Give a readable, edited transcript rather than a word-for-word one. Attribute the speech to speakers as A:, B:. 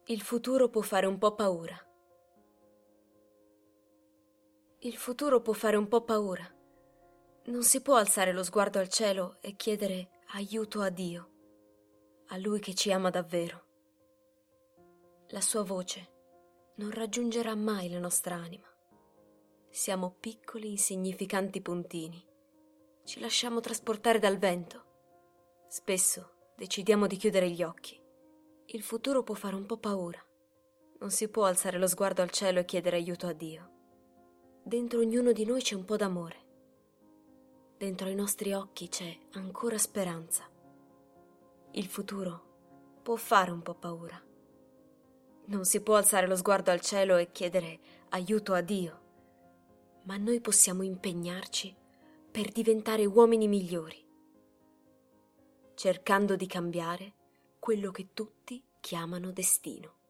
A: Il futuro può fare un po' paura. Il futuro può fare un po' paura. Non si può alzare lo sguardo al cielo e chiedere aiuto a Dio, a Lui che ci ama davvero. La sua voce non raggiungerà mai la nostra anima. Siamo piccoli, insignificanti puntini. Ci lasciamo trasportare dal vento. Spesso decidiamo di chiudere gli occhi. Il futuro può fare un po' paura. Non si può alzare lo sguardo al cielo e chiedere aiuto a Dio. Dentro ognuno di noi c'è un po' d'amore. Dentro i nostri occhi c'è ancora speranza. Il futuro può fare un po' paura. Non si può alzare lo sguardo al cielo e chiedere aiuto a Dio, ma noi possiamo impegnarci per diventare uomini migliori, cercando di cambiare quello che tutti chiamano destino.